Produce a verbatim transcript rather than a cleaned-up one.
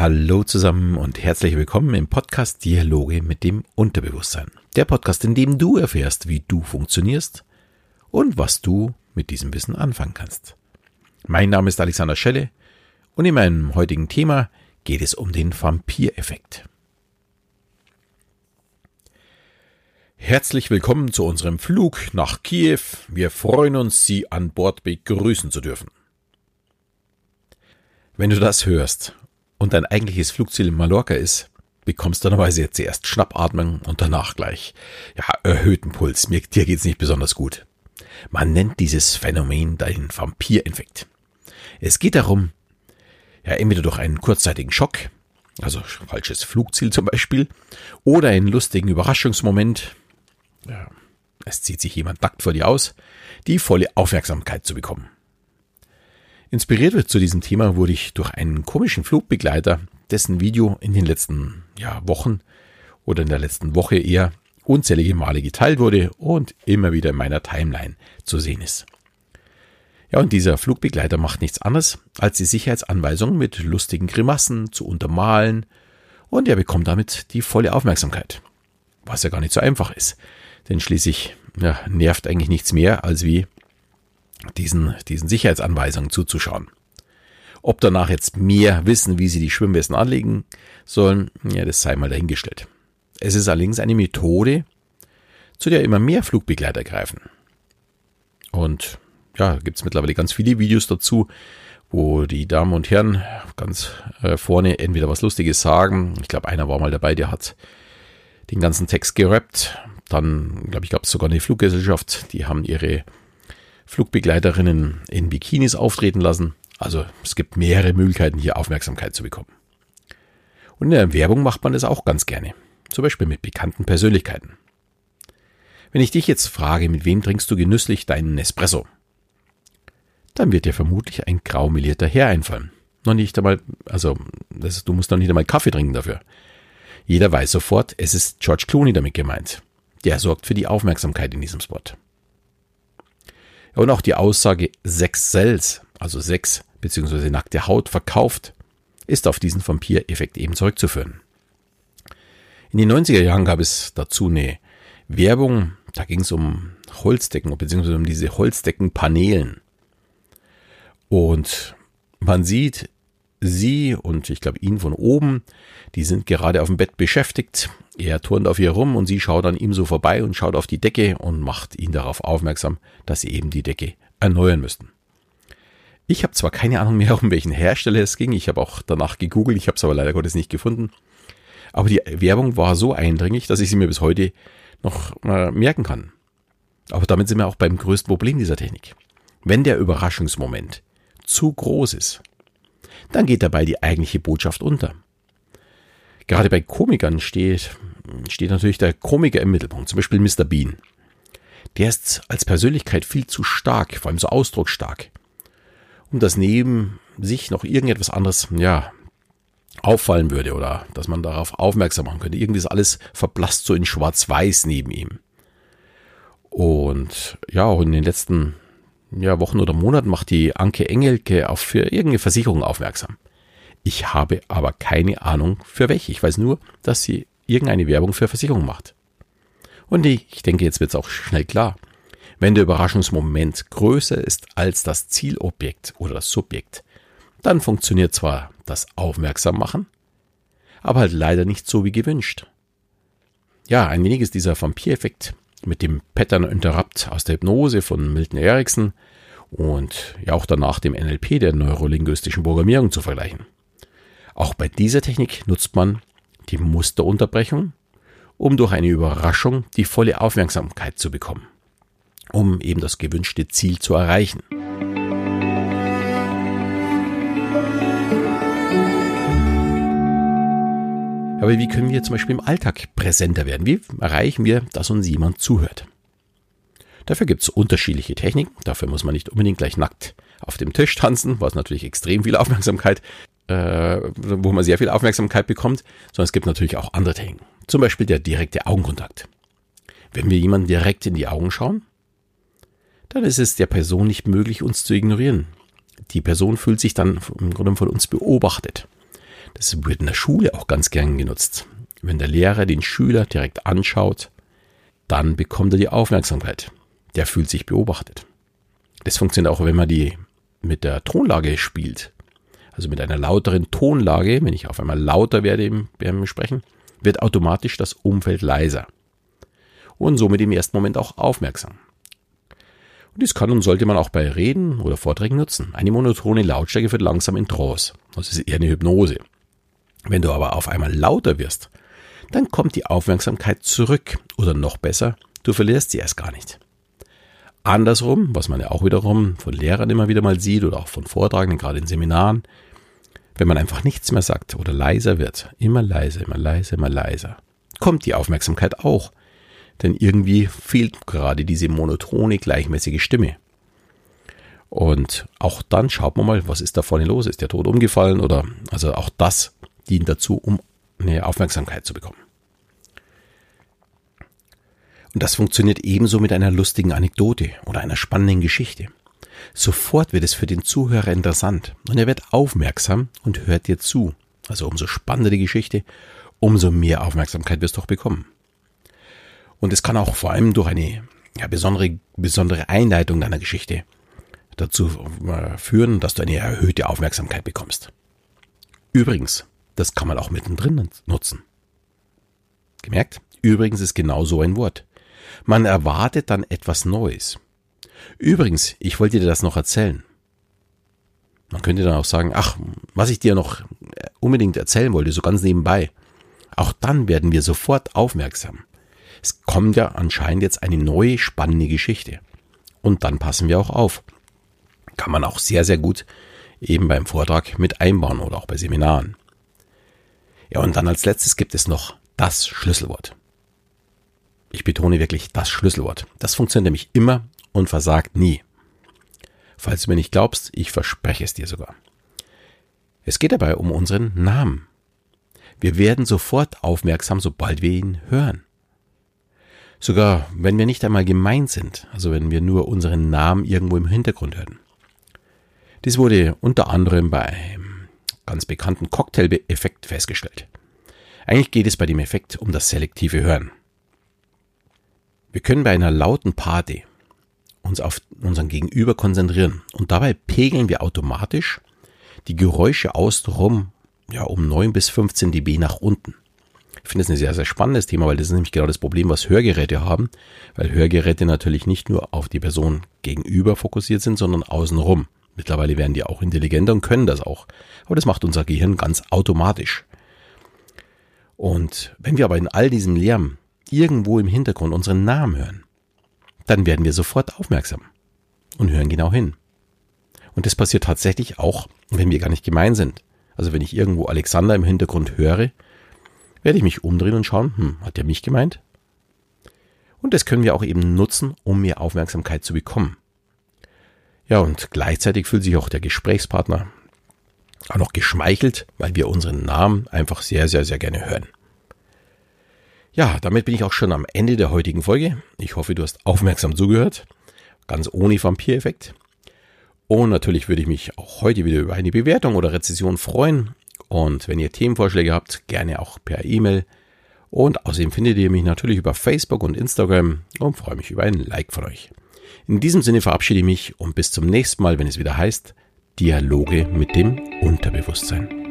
Hallo zusammen und herzlich willkommen im Podcast Dialoge mit dem Unterbewusstsein. Der Podcast, in dem du erfährst, wie du funktionierst und was du mit diesem Wissen anfangen kannst. Mein Name ist Alexander Schelle und in meinem heutigen Thema geht es um den Vampireffekt. Herzlich willkommen zu unserem Flug nach Kiew. Wir freuen uns, Sie an Bord begrüßen zu dürfen. Wenn du das hörst und dein eigentliches Flugziel in Mallorca ist, bekommst du normalerweise jetzt zuerst Schnappatmung und danach gleich ja, erhöhten Puls. Mir, dir geht's nicht besonders gut. Man nennt dieses Phänomen den Vampireffekt. Es geht darum, ja, entweder durch einen kurzzeitigen Schock, also falsches Flugziel zum Beispiel, oder einen lustigen Überraschungsmoment, ja, es zieht sich jemand nackt vor dir aus, die volle Aufmerksamkeit zu bekommen. Inspiriert zu diesem Thema wurde ich durch einen komischen Flugbegleiter, dessen Video in den letzten ja, Wochen oder in der letzten Woche eher unzählige Male geteilt wurde und immer wieder in meiner Timeline zu sehen ist. Ja, und dieser Flugbegleiter macht nichts anderes, als die Sicherheitsanweisungen mit lustigen Grimassen zu untermalen, und er bekommt damit die volle Aufmerksamkeit. Was ja gar nicht so einfach ist, denn schließlich ja, nervt eigentlich nichts mehr, als wie diesen, diesen Sicherheitsanweisungen zuzuschauen. Ob danach jetzt mehr wissen, wie sie die Schwimmwesten anlegen sollen, ja, das sei mal dahingestellt. Es ist allerdings eine Methode, zu der immer mehr Flugbegleiter greifen. Und ja, gibt es mittlerweile ganz viele Videos dazu, wo die Damen und Herren ganz äh, vorne entweder was Lustiges sagen. Ich glaube, einer war mal dabei, der hat den ganzen Text gerappt. Dann, glaube ich, gab es sogar eine Fluggesellschaft, die haben ihre Flugbegleiterinnen in Bikinis auftreten lassen. Also es gibt mehrere Möglichkeiten, hier Aufmerksamkeit zu bekommen. Und in der Werbung macht man das auch ganz gerne. Zum Beispiel mit bekannten Persönlichkeiten. Wenn ich dich jetzt frage, mit wem trinkst du genüsslich deinen Espresso? Dann wird dir vermutlich ein graumelierter Herr einfallen. Noch nicht einmal, also das, du musst noch nicht einmal Kaffee trinken dafür. Jeder weiß sofort, es ist George Clooney damit gemeint. Der sorgt für die Aufmerksamkeit in diesem Spot. Und auch die Aussage Sex sells, also Sex bzw. nackte Haut verkauft, ist auf diesen Vampireffekt eben zurückzuführen. In den neunziger Jahren gab es dazu eine Werbung, da ging es um Holzdecken bzw. um diese Holzdeckenpaneelen. Und man sieht sie und ich glaube ihn von oben, die sind gerade auf dem Bett beschäftigt. Er turnt auf ihr rum und sie schaut an ihm so vorbei und schaut auf die Decke und macht ihn darauf aufmerksam, dass sie eben die Decke erneuern müssten. Ich habe zwar keine Ahnung mehr, um welchen Hersteller es ging, ich habe auch danach gegoogelt, ich habe es aber leider Gottes nicht gefunden. Aber die Werbung war so eindringlich, dass ich sie mir bis heute noch äh, merken kann. Aber damit sind wir auch beim größten Problem dieser Technik. Wenn der Überraschungsmoment zu groß ist, dann geht dabei die eigentliche Botschaft unter. Gerade bei Komikern steht, steht natürlich der Komiker im Mittelpunkt, zum Beispiel Mister Bean. Der ist als Persönlichkeit viel zu stark, vor allem so ausdrucksstark, um dass neben sich noch irgendetwas anderes ja, auffallen würde oder dass man darauf aufmerksam machen könnte. Irgendwie ist alles verblasst so in schwarz-weiß neben ihm. Und ja, auch in den letzten ja, Wochen oder Monaten macht die Anke Engelke auf für irgendeine Versicherung aufmerksam. Ich habe aber keine Ahnung für welche. Ich weiß nur, dass sie irgendeine Werbung für Versicherung macht. Und ich denke, jetzt wird es auch schnell klar. Wenn der Überraschungsmoment größer ist als das Zielobjekt oder das Subjekt, dann funktioniert zwar das Aufmerksammachen, aber halt leider nicht so wie gewünscht. Ja, ein wenig ist dieser Vampireffekt mit dem Pattern Interrupt aus der Hypnose von Milton Erickson und ja auch danach dem N L P, der neurolinguistischen Programmierung, zu vergleichen. Auch bei dieser Technik nutzt man die Musterunterbrechung, um durch eine Überraschung die volle Aufmerksamkeit zu bekommen, um eben das gewünschte Ziel zu erreichen. Aber wie können wir zum Beispiel im Alltag präsenter werden? Wie erreichen wir, dass uns jemand zuhört? Dafür gibt es unterschiedliche Techniken. Dafür muss man nicht unbedingt gleich nackt auf dem Tisch tanzen, was natürlich extrem viel Aufmerksamkeit, äh, wo man sehr viel Aufmerksamkeit bekommt, sondern es gibt natürlich auch andere Techniken. Zum Beispiel der direkte Augenkontakt. Wenn wir jemanden direkt in die Augen schauen, dann ist es der Person nicht möglich, uns zu ignorieren. Die Person fühlt sich dann im Grunde von uns beobachtet. Das wird in der Schule auch ganz gern genutzt. Wenn der Lehrer den Schüler direkt anschaut, dann bekommt er die Aufmerksamkeit. Der fühlt sich beobachtet. Das funktioniert auch, wenn man die mit der Tonlage spielt. Also mit einer lauteren Tonlage, wenn ich auf einmal lauter werde im, beim Sprechen, wird automatisch das Umfeld leiser. Und somit im ersten Moment auch aufmerksam. Und dies kann und sollte man auch bei Reden oder Vorträgen nutzen. Eine monotone Lautstärke führt langsam in Trance. Das ist eher eine Hypnose. Wenn du aber auf einmal lauter wirst, dann kommt die Aufmerksamkeit zurück. Oder noch besser, du verlierst sie erst gar nicht. Andersrum, was man ja auch wiederum von Lehrern immer wieder mal sieht oder auch von Vortragenden, gerade in Seminaren, wenn man einfach nichts mehr sagt oder leiser wird, immer leiser, immer leiser, immer leiser, kommt die Aufmerksamkeit auch. Denn irgendwie fehlt gerade diese monotone, gleichmäßige Stimme. Und auch dann schaut man mal, was ist da vorne los? Ist der tot umgefallen? Oder also auch das dient dazu, um eine Aufmerksamkeit zu bekommen. Und das funktioniert ebenso mit einer lustigen Anekdote oder einer spannenden Geschichte. Sofort wird es für den Zuhörer interessant und er wird aufmerksam und hört dir zu. Also umso spannender die Geschichte, umso mehr Aufmerksamkeit wirst du auch bekommen. Und es kann auch vor allem durch eine ja, besondere, besondere Einleitung deiner Geschichte dazu äh, führen, dass du eine erhöhte Aufmerksamkeit bekommst. Übrigens, das kann man auch mittendrin nutzen. Gemerkt? Übrigens ist genau so ein Wort. Man erwartet dann etwas Neues. Übrigens, ich wollte dir das noch erzählen. Man könnte dann auch sagen, ach, was ich dir noch unbedingt erzählen wollte, so ganz nebenbei. Auch dann werden wir sofort aufmerksam. Es kommt ja anscheinend jetzt eine neue, spannende Geschichte. Und dann passen wir auch auf. Kann man auch sehr, sehr gut eben beim Vortrag mit einbauen oder auch bei Seminaren. Ja, und dann als letztes gibt es noch das Schlüsselwort. Ich betone wirklich das Schlüsselwort. Das funktioniert nämlich immer und versagt nie. Falls du mir nicht glaubst, ich verspreche es dir sogar. Es geht dabei um unseren Namen. Wir werden sofort aufmerksam, sobald wir ihn hören. Sogar wenn wir nicht einmal gemeint sind, also wenn wir nur unseren Namen irgendwo im Hintergrund hören. Dies wurde unter anderem bei einem ganz bekannten Cocktail-Effekt festgestellt. Eigentlich geht es bei dem Effekt um das selektive Hören. Wir können bei einer lauten Party uns auf unseren Gegenüber konzentrieren und dabei pegeln wir automatisch die Geräusche außenrum ja, um neun bis fünfzehn Dezibel nach unten. Ich finde das ein sehr, sehr spannendes Thema, weil das ist nämlich genau das Problem, was Hörgeräte haben, weil Hörgeräte natürlich nicht nur auf die Person gegenüber fokussiert sind, sondern außenrum. Mittlerweile werden die auch intelligenter und können das auch, aber das macht unser Gehirn ganz automatisch. Und wenn wir aber in all diesem Lärm irgendwo im Hintergrund unseren Namen hören, dann werden wir sofort aufmerksam und hören genau hin. Und das passiert tatsächlich auch, wenn wir gar nicht gemein sind. Also wenn ich irgendwo Alexander im Hintergrund höre, werde ich mich umdrehen und schauen, hm, hat der mich gemeint? Und das können wir auch eben nutzen, um mehr Aufmerksamkeit zu bekommen. Ja, und gleichzeitig fühlt sich auch der Gesprächspartner auch noch geschmeichelt, weil wir unseren Namen einfach sehr, sehr, sehr gerne hören. Ja, damit bin ich auch schon am Ende der heutigen Folge. Ich hoffe, du hast aufmerksam zugehört, ganz ohne Vampireffekt. Und natürlich würde ich mich auch heute wieder über eine Bewertung oder Rezension freuen. Und wenn ihr Themenvorschläge habt, gerne auch per E-Mail. Und außerdem findet ihr mich natürlich über Facebook und Instagram und freue mich über ein Like von euch. In diesem Sinne verabschiede ich mich und bis zum nächsten Mal, wenn es wieder heißt, Dialoge mit dem Unterbewusstsein.